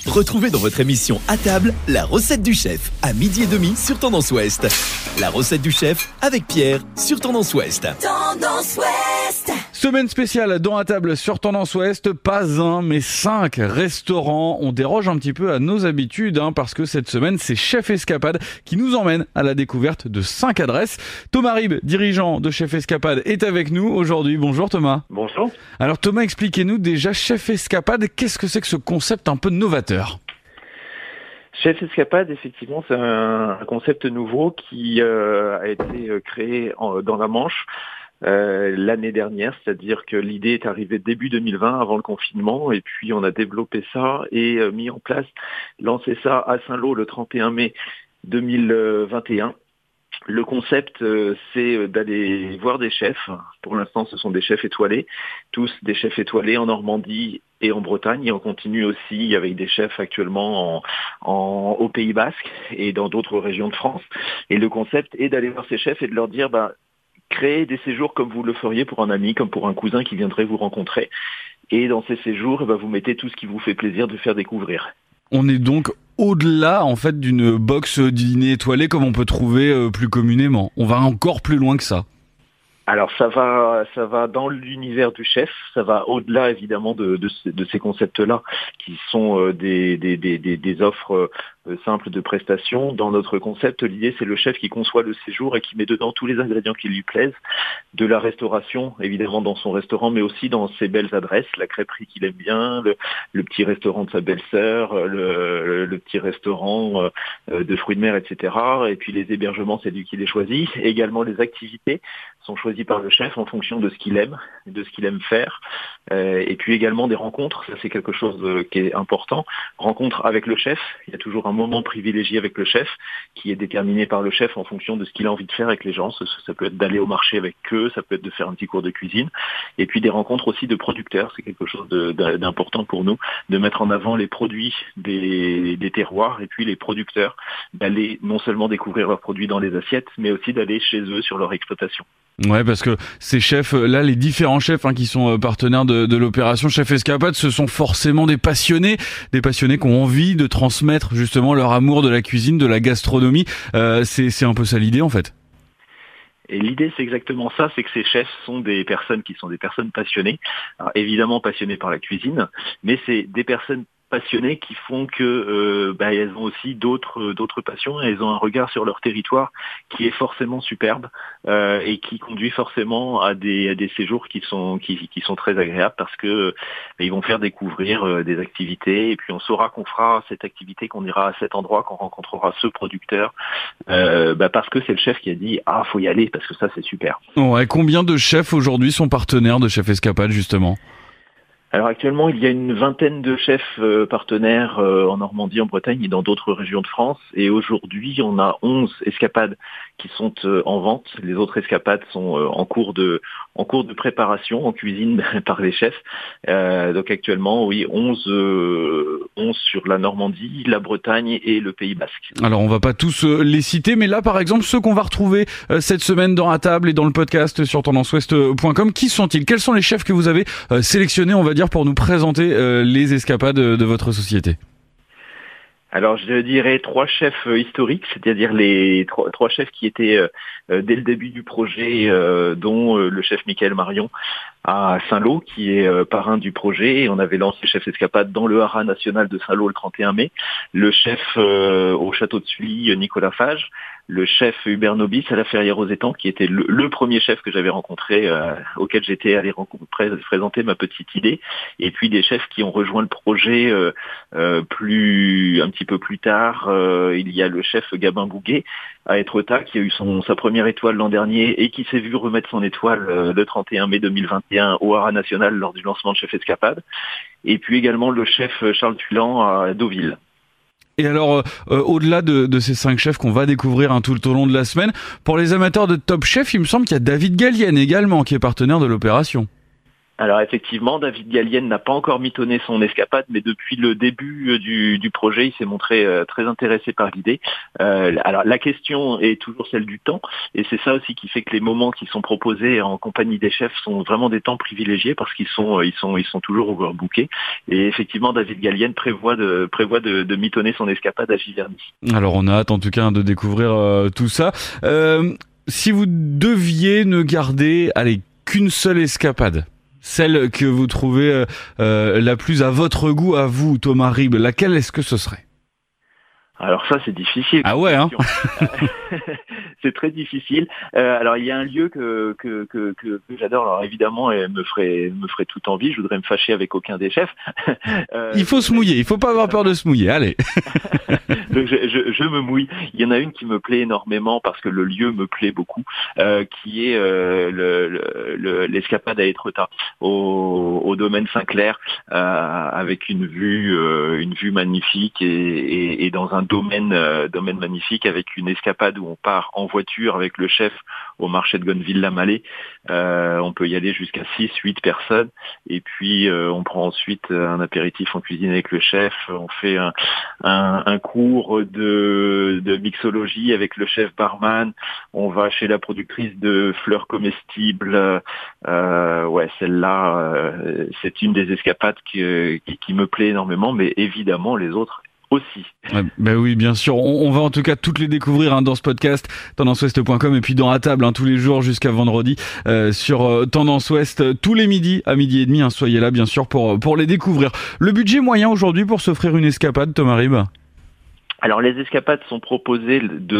Retrouvez dans votre émission À table, la recette du chef, à 12h30 sur Tendance Ouest. La recette du chef avec Pierre sur Tendance Ouest. Tendance Ouest. Semaine spéciale dans À table sur Tendance Ouest, pas un mais 5 restaurants. On déroge un petit peu à nos habitudes parce que cette semaine c'est Chef Escapade qui nous emmène à la découverte de 5 adresses. Thomas Rib, dirigeant de Chef Escapade, est avec nous aujourd'hui. Bonjour Thomas. Bonjour. Alors Thomas, expliquez-nous déjà Chef Escapade, qu'est-ce que c'est que ce concept un peu novateur ? Chef Escapade, effectivement, c'est un concept nouveau qui a été créé dans la Manche l'année dernière, c'est-à-dire que l'idée est arrivée début 2020, avant le confinement, et puis on a développé ça et mis en place, lancé ça à Saint-Lô le 31 mai 2021. Le concept, c'est d'aller voir des chefs. Pour l'instant, ce sont des chefs étoilés, tous des chefs étoilés en Normandie et en Bretagne. Et on continue aussi avec des chefs actuellement au Pays Basque et dans d'autres régions de France. Et le concept est d'aller voir ces chefs et de leur dire, créez des séjours comme vous le feriez pour un ami, comme pour un cousin qui viendrait vous rencontrer. Et dans ces séjours, vous mettez tout ce qui vous fait plaisir de faire découvrir. On est donc au-delà en fait d'une box dîner étoilée comme on peut trouver plus communément. On va encore plus loin que ça. Alors ça va dans l'univers du chef, ça va au-delà évidemment de ces concepts-là qui sont des offres simples de prestations. Dans notre concept, l'idée c'est le chef qui conçoit le séjour et qui met dedans tous les ingrédients qui lui plaisent, de la restauration évidemment dans son restaurant, mais aussi dans ses belles adresses, la crêperie qu'il aime bien, le petit restaurant de sa belle-sœur, le petit restaurant de fruits de mer, etc. Et puis les hébergements, c'est lui qui les choisit. Et également les activités sont choisis par le chef en fonction de ce qu'il aime, de ce qu'il aime faire. Et puis également des rencontres, ça c'est quelque chose qui est important. Rencontre avec le chef, il y a toujours un moment privilégié avec le chef qui est déterminé par le chef en fonction de ce qu'il a envie de faire avec les gens. Ça peut être d'aller au marché avec eux, ça peut être de faire un petit cours de cuisine. Et puis des rencontres aussi de producteurs, c'est quelque chose d'important pour nous, de mettre en avant les produits des terroirs et puis les producteurs, d'aller non seulement découvrir leurs produits dans les assiettes, mais aussi d'aller chez eux sur leur exploitation. Ouais, parce que ces chefs, là, les différents chefs qui sont partenaires de l'opération Chef Escapade, ce sont forcément des passionnés qui ont envie de transmettre justement leur amour de la cuisine, de la gastronomie. C'est un peu ça l'idée en fait. Et l'idée, c'est exactement ça, c'est que ces chefs sont des personnes qui sont des personnes passionnées, alors évidemment passionnées par la cuisine, mais c'est des personnes passionnées qui font que elles ont aussi d'autres passions et elles ont un regard sur leur territoire qui est forcément superbe et qui conduit forcément à des séjours qui sont très agréables parce que ils vont faire découvrir des activités et puis on saura qu'on fera cette activité, qu'on ira à cet endroit, qu'on rencontrera ce producteur parce que c'est le chef qui a dit faut y aller parce que ça c'est super. Ouais, combien de chefs aujourd'hui sont partenaires de Chef Escapade justement ? Alors actuellement, il y a une vingtaine de chefs partenaires en Normandie, en Bretagne et dans d'autres régions de France. Et aujourd'hui, on a 11 escapades qui sont en vente. Les autres escapades sont en cours de préparation, en cuisine par les chefs. Donc actuellement, oui, 11 sur la Normandie, la Bretagne et le Pays Basque. Alors on va pas tous les citer, mais là par exemple, ceux qu'on va retrouver cette semaine dans À table et dans le podcast sur tendanceouest.com, qui sont-ils ? Quels sont les chefs que vous avez sélectionnés, on va dire, pour nous présenter les escapades de votre société ? Alors je dirais 3 chefs historiques, c'est-à-dire les trois chefs qui étaient dès le début du projet, dont le chef Michael Marion à Saint-Lô, qui est parrain du projet. Et on avait lancé Chef Escapade dans le haras national de Saint-Lô le 31 mai. Le chef au château de Sully, Nicolas Fage. Le chef Hubert Nobis à la Ferrière aux Étangs, qui était le premier chef que j'avais rencontré, auquel j'étais allé présenter ma petite idée. Et puis des chefs qui ont rejoint le projet un petit peu plus tard. Il y a le chef Gabin Bouguet à Étretat, qui a eu sa première étoile l'an dernier et qui s'est vu remettre son étoile le 31 mai 2021 au haras national lors du lancement de Chef Escapade. Et puis également le chef Charles Tuilan à Deauville. Et alors, au-delà de ces 5 chefs qu'on va découvrir tout au long de la semaine, pour les amateurs de Top Chef, il me semble qu'il y a David Gallienne également qui est partenaire de l'opération. Alors effectivement, David Gallienne n'a pas encore mitonné son escapade, mais depuis le début du projet, il s'est montré très intéressé par l'idée. Alors la question est toujours celle du temps, et c'est ça aussi qui fait que les moments qui sont proposés en compagnie des chefs sont vraiment des temps privilégiés parce qu'ils sont toujours overbookés. Et effectivement, David Gallienne prévoit de mitonner son escapade à Giverny. Alors on a hâte en tout cas de découvrir tout ça. Si vous deviez ne garder, qu'une seule escapade, celle que vous trouvez la plus à votre goût, à vous, Thomas Ribes, laquelle est-ce que ce serait ? Alors ça, c'est difficile. Ah ouais, hein. C'est très difficile. Alors il y a un lieu que j'adore. Alors évidemment, elle me ferait toute envie. Je voudrais me fâcher avec aucun des chefs. Il faut se mouiller. Il faut pas avoir peur de se mouiller. Allez. Donc je me mouille. Il y en a une qui me plaît énormément parce que le lieu me plaît beaucoup, qui est l'escapade à Étretat au domaine Saint-Clair, avec une vue magnifique et dans un domaine magnifique, avec une escapade où on part en voiture avec le chef au marché de Gonneville-la-Mallée. On peut y aller jusqu'à 6-8 personnes, et puis on prend ensuite un apéritif en cuisine avec le chef. On fait un cours de mixologie avec le chef barman. On va chez la productrice de fleurs comestibles. Celle-là, c'est une des escapades qui me plaît énormément, mais évidemment les autres aussi. Ben oui, bien sûr. On va en tout cas toutes les découvrir dans ce podcast, tendanceouest.com, et puis dans À table tous les jours jusqu'à vendredi sur Tendance Ouest, tous les midis à 12h30. Soyez là bien sûr pour les découvrir. Le budget moyen aujourd'hui pour s'offrir une escapade, Thomas Ribes ? Alors les escapades sont proposées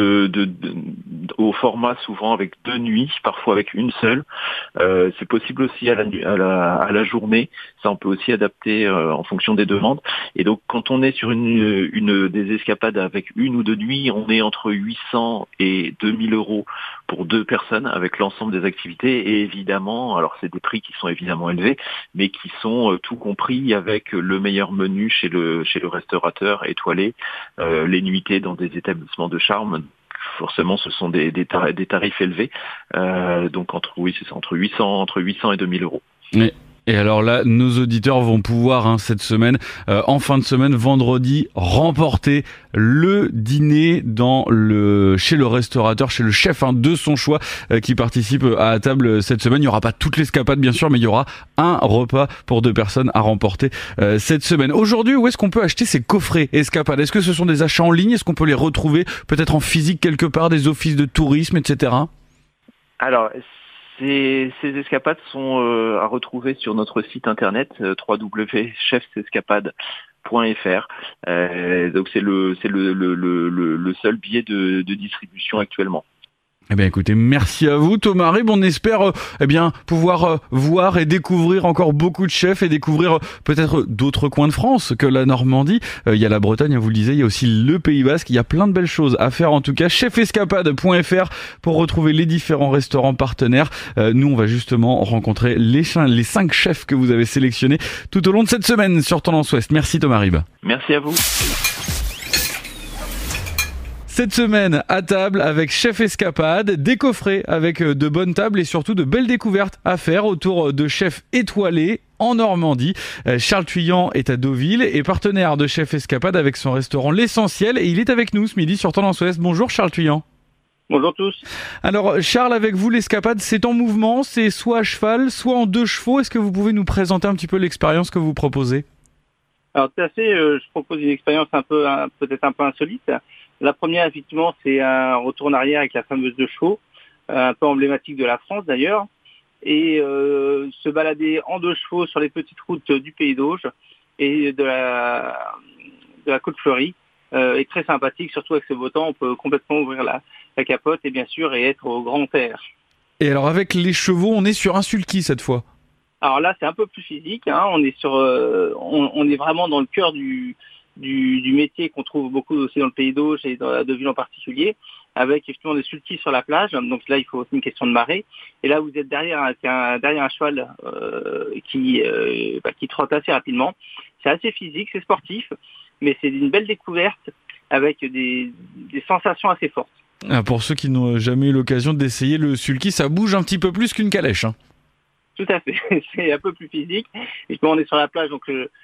au format souvent avec 2 nuits, parfois avec une seule. C'est possible aussi à la journée. Ça, on peut aussi adapter en fonction des demandes. Et donc quand on est sur une des escapades avec 1 ou 2 nuits, on est entre 800 et 2000 euros pour 2 personnes avec l'ensemble des activités. Et évidemment, alors c'est des prix qui sont évidemment élevés, mais qui sont tout compris avec le meilleur menu chez le restaurateur étoilé. Les nuitées dans des établissements de charme, forcément ce sont des tarifs élevés, donc entre 800 et 2000 euros. Oui. Et alors là, nos auditeurs vont pouvoir cette semaine, en fin de semaine, vendredi, remporter le dîner chez le restaurateur, chez le chef de son choix, qui participe à table cette semaine. Il n'y aura pas toute l'escapade bien sûr, mais il y aura un repas pour 2 personnes à remporter cette semaine. Aujourd'hui, où est-ce qu'on peut acheter ces coffrets escapades ? Est-ce que ce sont des achats en ligne ? Est-ce qu'on peut les retrouver peut-être en physique quelque part, des offices de tourisme, etc. Alors, ces escapades sont à retrouver sur notre site internet www.chefsescapades.fr. Donc c'est le seul biais de distribution actuellement. Eh bien écoutez, merci à vous Thomas Ribes. On espère pouvoir voir et découvrir encore beaucoup de chefs et découvrir peut-être d'autres coins de France que la Normandie. Il y a la Bretagne, vous le disiez, il y a aussi le Pays Basque. Il y a plein de belles choses à faire en tout cas. Chefescapade.fr pour retrouver les différents restaurants partenaires. Nous, on va justement rencontrer les 5 chefs que vous avez sélectionnés tout au long de cette semaine sur Tendance Ouest. Merci Thomas Ribes. Merci à vous. Cette semaine, à table avec Chef Escapade, des coffrets avec de bonnes tables et surtout de belles découvertes à faire autour de chefs étoilés en Normandie. Charles Thuillant est à Deauville et partenaire de Chef Escapade avec son restaurant L'Essentiel, et il est avec nous ce midi sur Tendance Ouest. Bonjour Charles Thuillant. Bonjour tous. Alors Charles, avec vous l'escapade c'est en mouvement, c'est soit à cheval, soit en 2 chevaux. Est-ce que vous pouvez nous présenter un petit peu l'expérience que vous proposez ? Alors tout à fait, je propose une expérience peut-être un peu insolite. La première, effectivement, c'est un retour en arrière avec la fameuse 2 chevaux, un peu emblématique de la France d'ailleurs, et se balader en 2 chevaux sur les petites routes du Pays d'Auge et de la Côte Fleurie est très sympathique, surtout avec ce beau temps. On peut complètement ouvrir la capote et bien sûr et être au grand air. Et alors avec les chevaux, on est sur un sulky cette fois. Alors là, c'est un peu plus physique. On est on est vraiment dans le cœur du métier qu'on trouve beaucoup aussi dans le Pays d'Auge et dans la Deauville en particulier, avec effectivement des sulkys sur la plage. Donc là, il faut aussi une question de marée. Et là, vous êtes derrière un cheval qui trotte assez rapidement. C'est assez physique, c'est sportif, mais c'est une belle découverte avec des sensations assez fortes. Pour ceux qui n'ont jamais eu l'occasion d'essayer le sulky, ça bouge un petit peu plus qu'une calèche. Tout à fait, c'est un peu plus physique. Et quand on est sur la plage, donc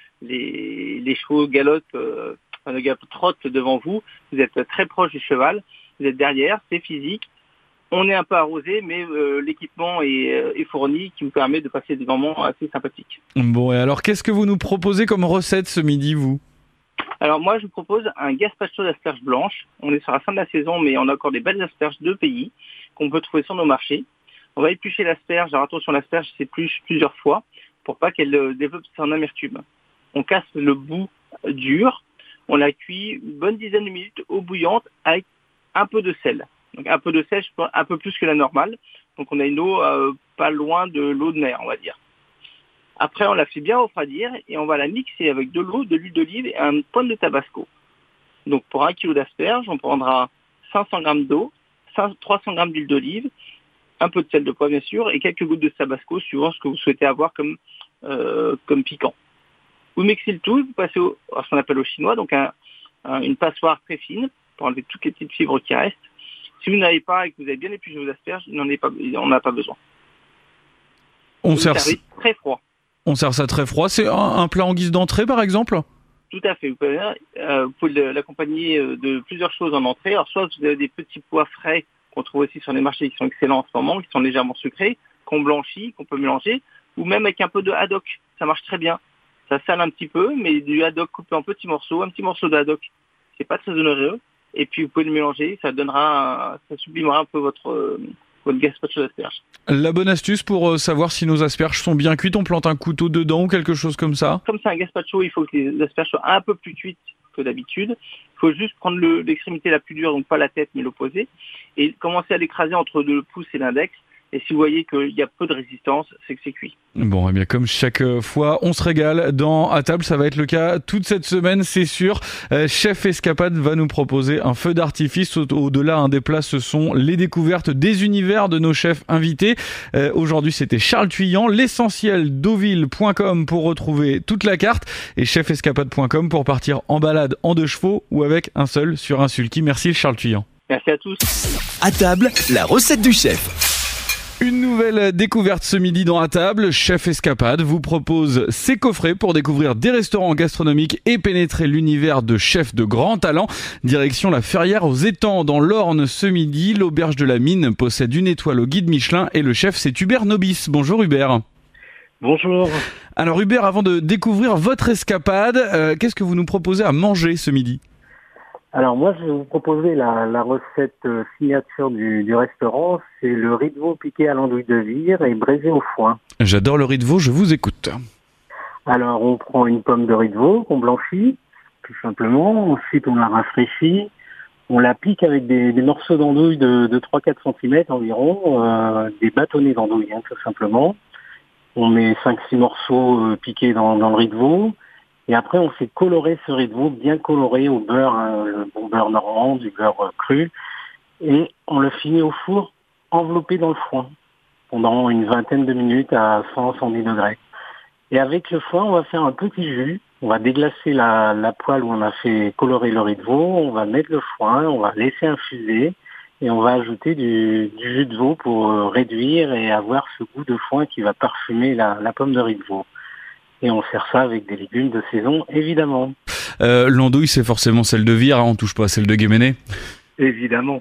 les chevaux galopent, trottent devant vous. Vous êtes très proche du cheval, vous êtes derrière, c'est physique. On est un peu arrosé, mais l'équipement est fourni, qui vous permet de passer des moments assez sympathiques. Bon, et alors qu'est-ce que vous nous proposez comme recette ce midi, vous ? Alors moi, je vous propose un gazpacho d'asperges blanches. On est sur la fin de la saison, mais on a encore des belles asperges de pays qu'on peut trouver sur nos marchés. On va éplucher l'asperge. Alors attention, l'asperge s'épluche plusieurs fois pour pas qu'elle développe son amertume. On casse le bout dur. On la cuit une bonne dizaine de minutes eau bouillante avec un peu de sel. Donc un peu de sel, un peu plus que la normale. Donc on a une eau pas loin de l'eau de mer, on va dire. Après, on la fait bien refroidir et on va la mixer avec de l'eau, de l'huile d'olive et un pointe de tabasco. Donc pour 1 kg d'asperges, on prendra 500 g d'eau, 300 g d'huile d'olive, un peu de sel de poivre bien sûr et quelques gouttes de tabasco suivant ce que vous souhaitez avoir comme piquant. Vous mixez le tout, vous passez à ce qu'on appelle au chinois, donc une passoire très fine pour enlever toutes les petites fibres qui restent. Si vous n'avez pas et que vous avez bien épluché vos asperges, on n'a pas besoin. On sert très froid. On sert ça très froid. C'est un plat en guise d'entrée, par exemple ? Tout à fait. Vous pouvez l'accompagner de plusieurs choses en entrée. Alors, soit vous avez des petits pois frais qu'on trouve aussi sur les marchés qui sont excellents en ce moment, qui sont légèrement sucrés, qu'on blanchit, qu'on peut mélanger, ou même avec un peu de haddock. Ça marche très bien. Ça sale un petit peu, mais du haddock coupé en petits morceaux, un petit morceau de haddock, c'est pas très onéreux. Et puis vous pouvez le mélanger, ça sublimera un peu votre gazpacho d'asperges. La bonne astuce pour savoir si nos asperges sont bien cuites, on plante un couteau dedans ou quelque chose comme ça ? Comme c'est un gazpacho, il faut que les asperges soient un peu plus cuites que d'habitude. Il faut juste prendre l'extrémité la plus dure, donc pas la tête mais l'opposé, et commencer à l'écraser entre le pouce et l'index. Et si vous voyez qu'il y a peu de résistance, c'est que c'est cuit. Bon, et bien comme chaque fois, on se régale dans À table. Ça va être le cas toute cette semaine, c'est sûr. Chef Escapade va nous proposer un feu d'artifice. Au-delà des plats, ce sont les découvertes des univers de nos chefs invités. Aujourd'hui, c'était Charles Tuyan. L'essentiel deauville.com pour retrouver toute la carte et chefescapade.com pour partir en balade en 2 chevaux ou avec un seul sur un sulky. Merci Charles Tuyan. Merci à tous. À table, la recette du chef. Une nouvelle découverte ce midi dans À table. Chef Escapade vous propose ses coffrets pour découvrir des restaurants gastronomiques et pénétrer l'univers de chefs de grand talent. Direction la Ferrière aux Étangs dans l'Orne ce midi. L'auberge de la Mine possède une étoile au guide Michelin et le chef c'est Hubert Nobis. Bonjour Hubert. Bonjour. Alors Hubert, avant de découvrir votre escapade, qu'est-ce que vous nous proposez à manger ce midi ? Alors moi, je vais vous proposer la recette signature du restaurant. C'est le riz de veau piqué à l'andouille de vire et braisé au foin. J'adore le riz de veau, je vous écoute. Alors on prend une pomme de riz de veau qu'on blanchit, tout simplement. Ensuite on la rafraîchit. On la pique avec des morceaux d'andouille de 3-4 cm environ, des bâtonnets d'andouille tout simplement. On met 5-6 morceaux piqués dans le riz de veau. Et après, on fait colorer ce riz de veau, bien coloré au beurre, le bon beurre normand, du beurre cru. Et on le finit au four, enveloppé dans le foin, pendant une vingtaine de minutes à 100-110 degrés. Et avec le foin, on va faire un petit jus. On va déglacer la poêle où on a fait colorer le riz de veau. On va mettre le foin, on va laisser infuser. Et on va ajouter du jus de veau pour réduire et avoir ce goût de foin qui va parfumer la pomme de riz de veau. Et on sert ça avec des légumes de saison, évidemment. L'andouille, c'est forcément celle de vire, on touche pas à celle de Guéméné. Évidemment.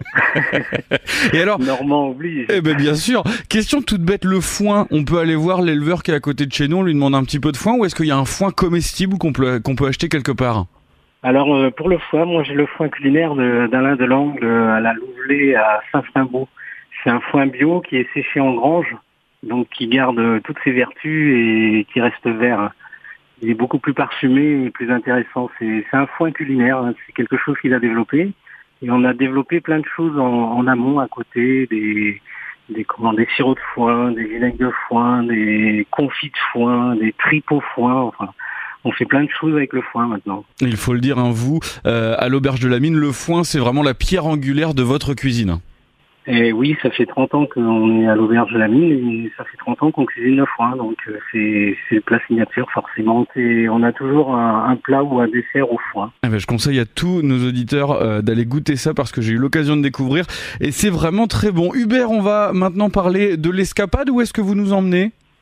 Et alors, Normand oblige. Eh ben bien sûr. Question toute bête, le foin. On peut aller voir l'éleveur qui est à côté de chez nous, on lui demande un petit peu de foin, ou est-ce qu'il y a un foin comestible qu'on peut acheter quelque part ? Alors pour le foin, moi j'ai le foin culinaire d'Alain Delangle à la Louvelet à Saint-Frimbault. C'est un foin bio qui est séché en grange, donc qui garde toutes ses vertus et qui reste vert. Il est beaucoup plus parfumé et plus intéressant. C'est un foin culinaire, c'est quelque chose qu'il a développé. Et on a développé plein de choses en amont à côté, des sirops de foin, des vinaigres de foin, des confits de foin, des tripes au foin, enfin... On fait plein de choses avec le foin maintenant. Il faut le dire, vous, à l'auberge de la Mine, le foin, c'est vraiment la pierre angulaire de votre cuisine. Et oui, ça fait 30 ans qu'on est à l'auberge de la Mine et ça fait 30 ans qu'on cuisine le foin. Donc c'est le plat signature forcément. On a toujours un plat ou un dessert au foin. Je conseille à tous nos auditeurs d'aller goûter ça parce que j'ai eu l'occasion de découvrir et c'est vraiment très bon. Hubert, on va maintenant parler de l'escapade. Où est-ce que vous nous emmenez ?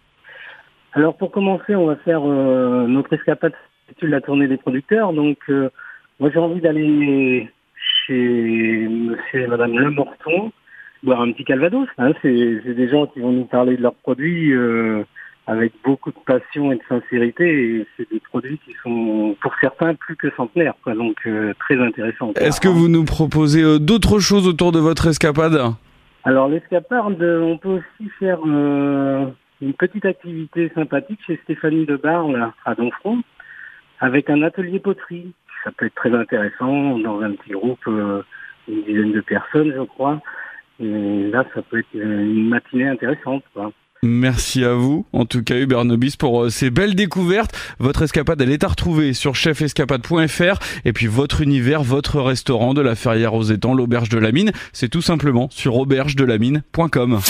Alors pour commencer, on va faire notre escapade de la tournée des producteurs. Donc moi j'ai envie d'aller chez monsieur et madame Le Morton, boire un petit calvados. Hein. C'est des gens qui vont nous parler de leurs produits avec beaucoup de passion et de sincérité. Et c'est des produits qui sont pour certains plus que centenaires, quoi. Donc très intéressants. Est-ce que vous nous proposez d'autres choses autour de votre escapade ? Alors l'escapade, on peut aussi faire une petite activité sympathique chez Stéphanie de Barle à Donfront, avec un atelier poterie. Ça peut être très intéressant dans un petit groupe, une dizaine de personnes, je crois. Et là, ça peut être une matinée intéressante, quoi. Merci à vous, en tout cas Hubert Nobis, pour ces belles découvertes. Votre escapade, elle est à retrouver sur chefescapade.fr. Et puis votre univers, votre restaurant de la Ferrière aux Étangs, l'Auberge de la Mine, c'est tout simplement sur aubergedelamine.com.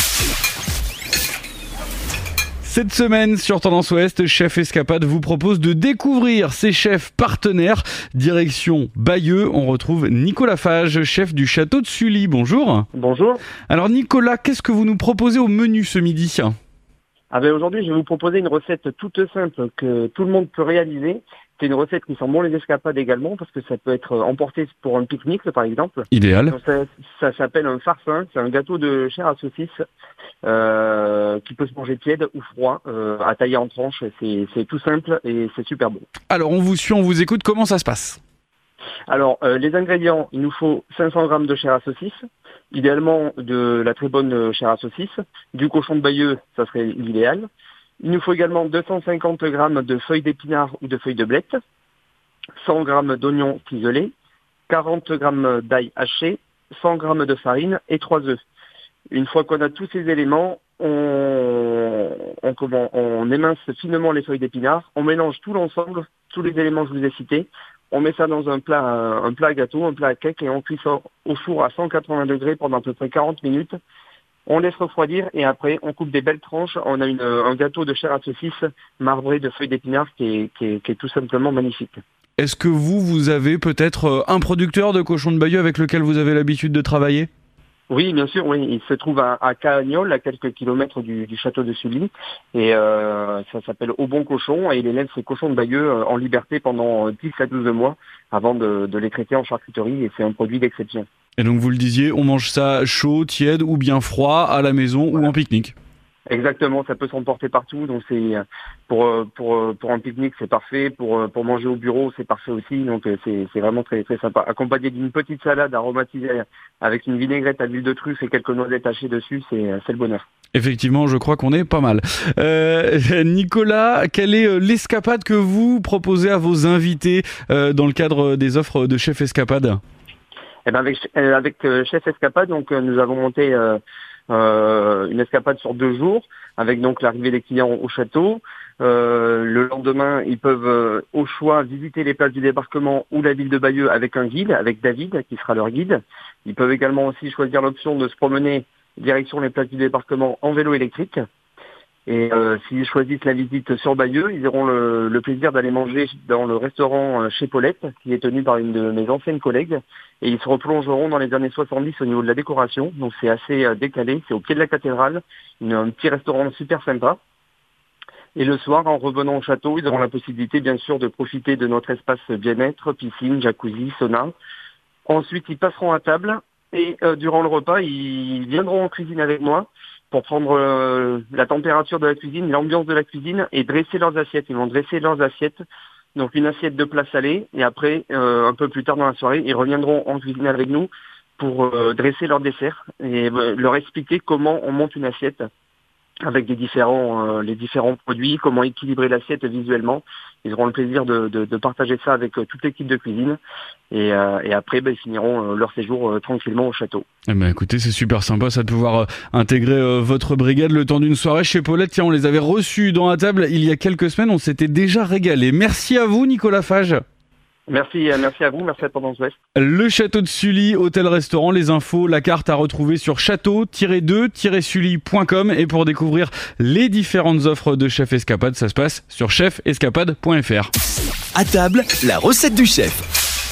Cette semaine, sur Tendance Ouest, Chef Escapade vous propose de découvrir ses chefs partenaires. Direction Bayeux, on retrouve Nicolas Fage, chef du château de Sully. Bonjour. Bonjour. Alors Nicolas, qu'est-ce que vous nous proposez au menu ce midi ? Aujourd'hui, je vais vous proposer une recette toute simple que tout le monde peut réaliser. C'est une recette qui sent bon les escapades également, parce que ça peut être emporté pour un pique-nique, par exemple. Idéal. Donc, ça s'appelle un farcin. C'est un gâteau de chair à saucisse qui peut se manger tiède ou froid, à tailler en tranches. C'est tout simple et c'est super bon. Alors, on vous suit, on vous écoute. Comment ça se passe ? Alors, les ingrédients, il nous faut 500 grammes de chair à saucisse, idéalement de la très bonne chair à saucisse, du cochon de Bayeux, ça serait l'idéal. Il nous faut également 250 grammes de feuilles d'épinards ou de feuilles de blette, 100 grammes d'oignons ciselés, 40 grammes d'ail haché, 100 grammes de farine et 3 œufs. Une fois qu'on a tous ces éléments, on émince finement les feuilles d'épinards, on mélange tout l'ensemble, tous les éléments que je vous ai cités, on met ça dans un plat à gâteau, un plat à cake et on cuit ça au four à 180 degrés pendant à peu près 40 minutes. On laisse refroidir et après on coupe des belles tranches. On a un gâteau de chair à saucisse marbré de feuilles d'épinards qui est tout simplement magnifique. Est-ce que vous avez peut-être un producteur de cochon de Bayeux avec lequel vous avez l'habitude de travailler ? Oui, bien sûr, oui. Il se trouve à Cagnols, à quelques kilomètres du château de Sully. Et ça s'appelle Au Bon Cochon. Et il élève ses cochons de Bayeux en liberté pendant 10 à 12 mois avant de les traiter en charcuterie. Et c'est un produit d'exception. Et donc vous le disiez, on mange ça chaud, tiède ou bien froid, à la maison ou en pique-nique ? Exactement, ça peut s'emporter partout, donc c'est pour un pique-nique c'est parfait, pour manger au bureau c'est parfait aussi, donc c'est vraiment très très sympa. Accompagné d'une petite salade aromatisée avec une vinaigrette à l'huile de truffe et quelques noisettes hachées dessus, c'est le bonheur. Effectivement, je crois qu'on est pas mal. Nicolas, quelle est l'escapade que vous proposez à vos invités dans le cadre des offres de Chef Escapade ? Eh ben avec Chef Escapade, donc nous avons monté une escapade sur 2 jours, avec donc l'arrivée des clients au château. Le lendemain, ils peuvent au choix visiter les places du débarquement ou la ville de Bayeux avec un guide, avec David qui sera leur guide. Ils peuvent également aussi choisir l'option de se promener direction les places du débarquement en vélo électrique. Et s'ils choisissent la visite sur Bayeux, ils auront le plaisir d'aller manger dans le restaurant chez Paulette, qui est tenu par une de mes anciennes collègues. Et ils se replongeront dans les années 70 au niveau de la décoration. Donc c'est assez décalé, c'est au pied de la cathédrale, un petit restaurant super sympa. Et le soir, en revenant au château, ils auront la possibilité bien sûr de profiter de notre espace bien-être, piscine, jacuzzi, sauna. Ensuite, ils passeront à table et durant le repas, ils viendront en cuisine avec moi pour prendre la température de la cuisine, l'ambiance de la cuisine et dresser leurs assiettes. Ils vont dresser leurs assiettes, donc une assiette de plat salé, et après, un peu plus tard dans la soirée, ils reviendront en cuisine avec nous pour dresser leur dessert et leur expliquer comment on monte une assiette avec les différents produits, comment équilibrer l'assiette visuellement. Ils auront le plaisir de partager ça avec toute l'équipe de cuisine et après ils finiront leur séjour tranquillement au château. Eh ben, écoutez, c'est super sympa ça de pouvoir intégrer votre brigade le temps d'une soirée chez Paulette. Tiens, on les avait reçus dans la table il y a quelques semaines, on s'était déjà régalé. Merci à vous Nicolas Fage. Merci à vous, merci à Tendance Ouest. Le château de Sully, hôtel-restaurant, les infos, la carte à retrouver sur château-2-sully.com et pour découvrir les différentes offres de Chef Escapade, ça se passe sur chefescapade.fr. À table, la recette du chef.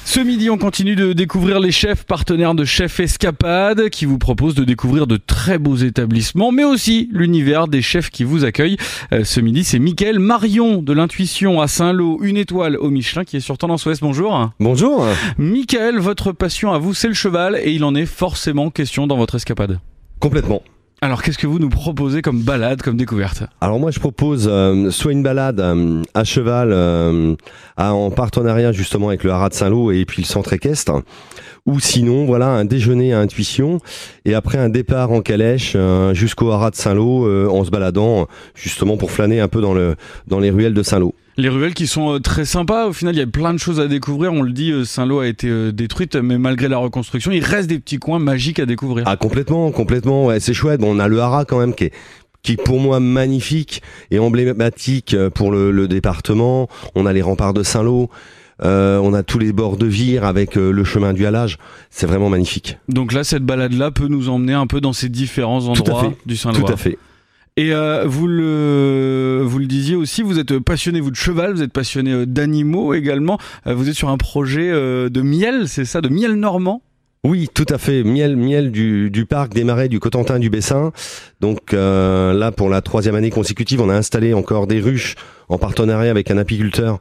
Ce midi, on continue de découvrir les chefs partenaires de Chef Escapade qui vous proposent de découvrir de très beaux établissements, mais aussi l'univers des chefs qui vous accueillent. Ce midi, c'est Mickaël Marion de l'Intuition à Saint-Lô, une étoile au Michelin qui est sur Tendance Ouest. Bonjour. Bonjour. Mickaël, votre passion à vous, c'est le cheval et il en est forcément question dans votre escapade. Complètement. Alors, qu'est-ce que vous nous proposez comme balade, comme découverte ? Alors moi, je propose soit une balade à cheval en partenariat justement avec le Haras de Saint-Lô et puis le centre équestre, ou sinon, voilà, un déjeuner à Intuition et après un départ en calèche jusqu'au Haras de Saint-Lô en se baladant justement pour flâner un peu dans les ruelles de Saint-Lô. Les ruelles qui sont très sympas, au final il y a plein de choses à découvrir, on le dit, Saint-Lô a été détruite, mais malgré la reconstruction, il reste des petits coins magiques à découvrir. Ah complètement, ouais, c'est chouette. Bon, on a le Haras quand même qui est pour moi magnifique et emblématique pour le département. On a les remparts de Saint-Lô. On a tous les bords de Vire avec le chemin du Halage. C'est vraiment magnifique. Donc là, cette balade-là peut nous emmener un peu dans ces différents endroits du Saint-Lô. Tout à fait. Et vous le disiez aussi, vous êtes passionné vous de cheval, vous êtes passionné d'animaux également. Vous êtes sur un projet de miel, c'est ça, de miel normand ? Oui, tout à fait. Miel du parc des Marais du Cotentin du Bessin. Donc là, pour la 3e année consécutive, on a installé encore des ruches en partenariat avec un apiculteur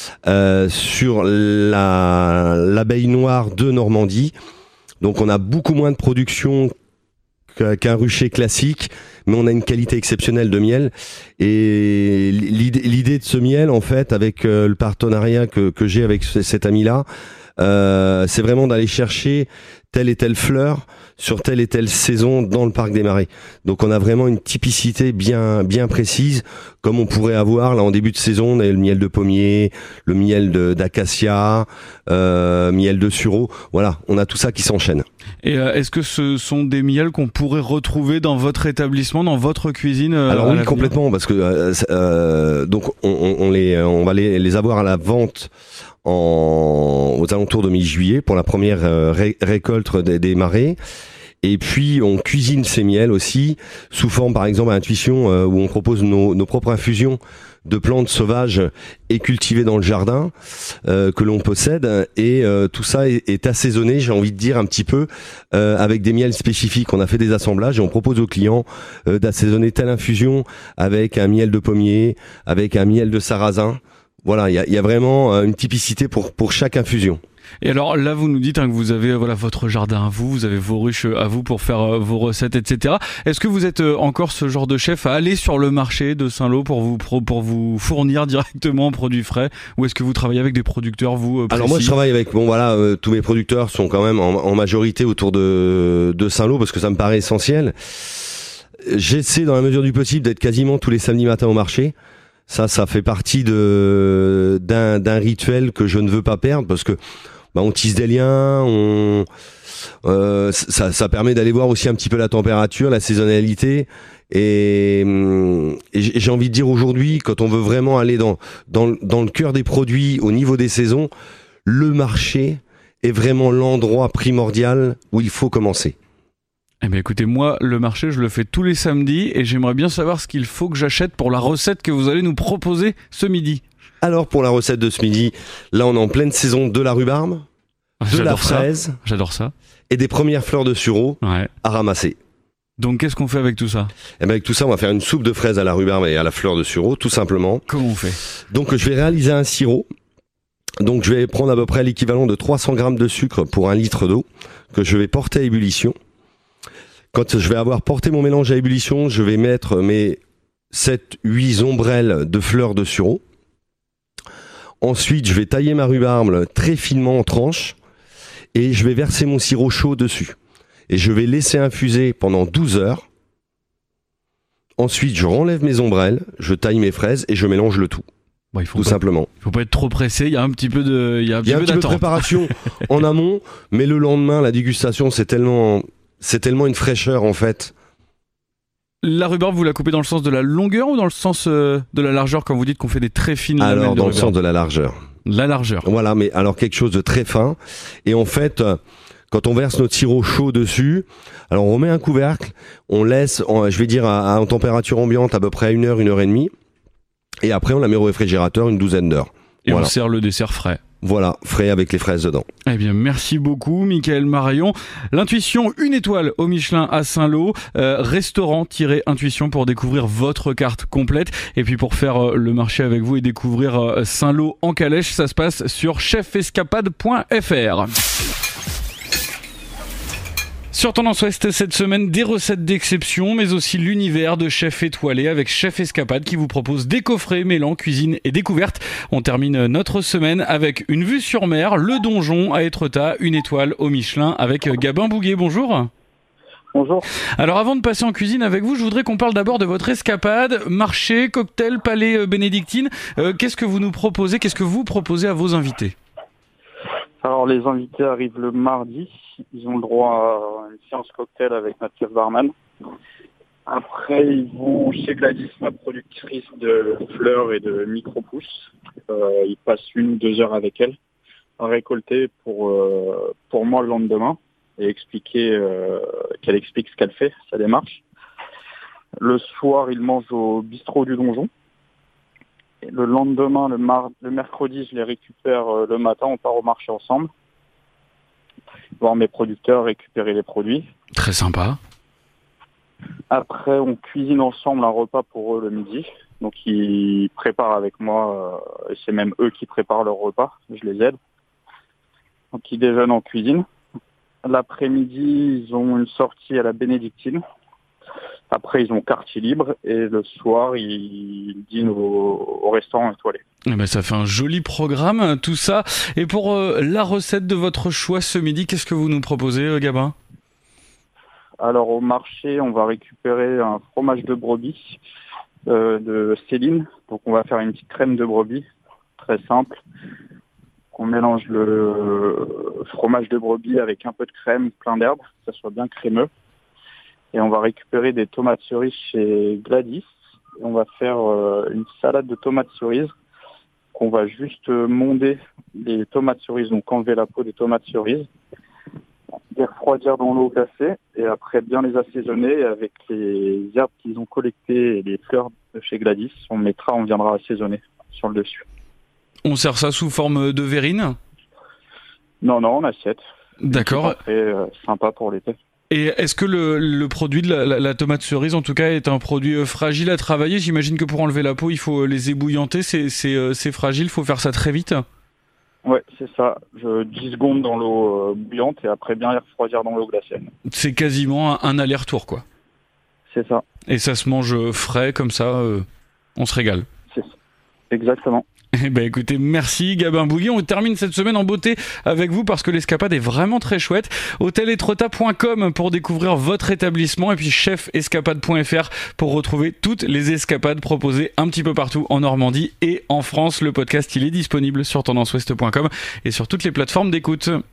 sur l'abeille noire de Normandie. Donc on a beaucoup moins de production qu'un rucher classique, mais on a une qualité exceptionnelle de miel. Et l'idée de ce miel, en fait, avec le partenariat que j'ai avec cet ami-là, c'est vraiment d'aller chercher telle et telle fleur sur telle et telle saison dans le parc des Marais. Donc on a vraiment une typicité bien précise, comme on pourrait avoir là en début de saison. On a le miel de pommier, le miel d'acacia, miel de sureau. Voilà, on a tout ça qui s'enchaîne. Et est-ce que ce sont des miels qu'on pourrait retrouver dans votre établissement, dans votre cuisine Alors oui, complètement, parce que donc on va les avoir à la vente aux alentours de mi-juillet pour la première récolte des Marais. Et puis on cuisine ces miels aussi sous forme, par exemple à Intuition, où on propose nos propres infusions de plantes sauvages et cultivées dans le jardin que l'on possède. Et tout ça est assaisonné, j'ai envie de dire un petit peu, avec des miels spécifiques. On a fait des assemblages et on propose aux clients d'assaisonner telle infusion avec un miel de pommier, avec un miel de sarrasin. Voilà, il y a vraiment une typicité pour chaque infusion. Et alors là, vous nous dites que vous avez votre jardin à vous avez vos ruches à vous pour faire vos recettes, etc. Est-ce que vous êtes encore ce genre de chef à aller sur le marché de Saint-Lô pour vous fournir directement en produits frais, ou est-ce que vous travaillez avec des producteurs précis ? Alors moi, je travaille avec tous mes producteurs sont quand même en majorité autour de Saint-Lô parce que ça me paraît essentiel. J'essaie dans la mesure du possible d'être quasiment tous les samedis matins au marché. Ça fait partie d'un rituel que je ne veux pas perdre parce que on tisse des liens, ça permet d'aller voir aussi un petit peu la température, la saisonnalité et j'ai envie de dire aujourd'hui, quand on veut vraiment aller dans le cœur des produits au niveau des saisons, le marché est vraiment l'endroit primordial où il faut commencer. Eh bien écoutez, moi, le marché, je le fais tous les samedis et j'aimerais bien savoir ce qu'il faut que j'achète pour la recette que vous allez nous proposer ce midi. Alors pour la recette de ce midi, là on est en pleine saison de la rhubarbe, de la fraise. J'adore ça. Et des premières fleurs de sureau à ramasser. Donc qu'est-ce qu'on fait avec tout ça ? Eh bien avec tout ça, on va faire une soupe de fraises à la rhubarbe et à la fleur de sureau, tout simplement. Comment on fait ? Donc je vais réaliser un sirop. Donc je vais prendre à peu près l'équivalent de 300 grammes de sucre pour 1 litre d'eau que je vais porter à ébullition. Quand je vais avoir porté mon mélange à ébullition, je vais mettre mes 7-8 ombrelles de fleurs de sureau. Ensuite, je vais tailler ma rhubarbe très finement en tranches et je vais verser mon sirop chaud dessus. Et je vais laisser infuser pendant 12 heures. Ensuite, je renlève mes ombrelles, je taille mes fraises et je mélange le tout. Simplement. Il faut pas être trop pressé, il y a un petit peu de préparation en amont, mais le lendemain, la dégustation, c'est tellement une fraîcheur en fait. La rhubarbe, vous la coupez dans le sens de la longueur ou dans le sens de la largeur quand vous dites qu'on fait des très fines lamelles de rhubarbe ? Alors dans le sens de la largeur. La largeur. Voilà, mais alors quelque chose de très fin. Et en fait, quand on verse notre sirop chaud dessus, alors on remet un couvercle, on laisse, je vais dire en température ambiante à peu près 1 heure, 1 heure et demie. Et après, on la met au réfrigérateur une douzaine d'heures. Et voilà. On sert le dessert frais. Voilà, frais avec les fraises dedans. Eh bien, merci beaucoup, Michael Marion. L'Intuition, 1 étoile au Michelin à Saint-Lô. Restaurant-Intuition pour découvrir votre carte complète. Et puis pour faire le marché avec vous et découvrir Saint-Lô en calèche, ça se passe sur chefescapade.fr. Sur Tendance Ouest cette semaine, des recettes d'exception, mais aussi l'univers de Chef Étoilé avec Chef Escapade qui vous propose des coffrets mêlant cuisine et découverte. On termine notre semaine avec une vue sur mer, le donjon à Étretat, 1 étoile au Michelin avec Gabin Bouguet. Bonjour. Bonjour. Alors avant de passer en cuisine avec vous, je voudrais qu'on parle d'abord de votre escapade, marché, cocktail, palais bénédictine. Qu'est-ce que vous nous proposez, qu'est-ce que vous proposez à vos invités ? Alors les invités arrivent le mardi, ils ont le droit à une séance cocktail avec notre chef barman. Après ils vont chez Gladys, ma productrice de fleurs et de micro-pousses. Ils passent 1 ou 2 heures avec elle à récolter pour moi le lendemain et qu'elle explique ce qu'elle fait, sa démarche. Le soir ils mangent au bistrot du donjon. Le lendemain, le mercredi, je les récupère le matin, on part au marché ensemble. Voir mes producteurs récupérer les produits. Très sympa. Après, on cuisine ensemble un repas pour eux le midi. Donc, ils préparent avec moi, et c'est même eux qui préparent leur repas. Je les aide. Donc, ils déjeunent en cuisine. L'après-midi, ils ont une sortie à la bénédictine. Après, ils ont quartier libre et le soir, ils dînent au restaurant étoilé. Eh ben, ça fait un joli programme, tout ça. Et pour la recette de votre choix ce midi, qu'est-ce que vous nous proposez, Gabin ? Alors, au marché, on va récupérer un fromage de brebis de Céline. Donc, on va faire une petite crème de brebis, très simple. On mélange le fromage de brebis avec un peu de crème, plein d'herbes, que ça soit bien crémeux. Et on va récupérer des tomates cerises chez Gladys. Et on va faire une salade de tomates cerises qu'on va juste monder les tomates cerises, donc enlever la peau des tomates cerises, les refroidir dans l'eau glacée et après bien les assaisonner avec les herbes qu'ils ont collectées et les fleurs de chez Gladys. On viendra assaisonner sur le dessus. On sert ça sous forme de verrine ? Non, en assiette. D'accord. C'est sympa pour l'été. Et est-ce que le produit de la tomate cerise, en tout cas, est un produit fragile à travailler ? J'imagine que pour enlever la peau, il faut les ébouillanter. C'est fragile, il faut faire ça très vite ? Ouais, c'est ça. 10 secondes dans l'eau bouillante et après bien les refroidir dans l'eau glacée. C'est quasiment un aller-retour, quoi. C'est ça. Et ça se mange frais, comme ça, on se régale. C'est ça. Exactement. Eh ben écoutez, merci Gabin Bouguet. On termine cette semaine en beauté avec vous parce que l'escapade est vraiment très chouette. Hôteletretat.com pour découvrir votre établissement et puis chefescapade.fr pour retrouver toutes les escapades proposées un petit peu partout en Normandie et en France. Le podcast, il est disponible sur tendanceouest.com et sur toutes les plateformes d'écoute.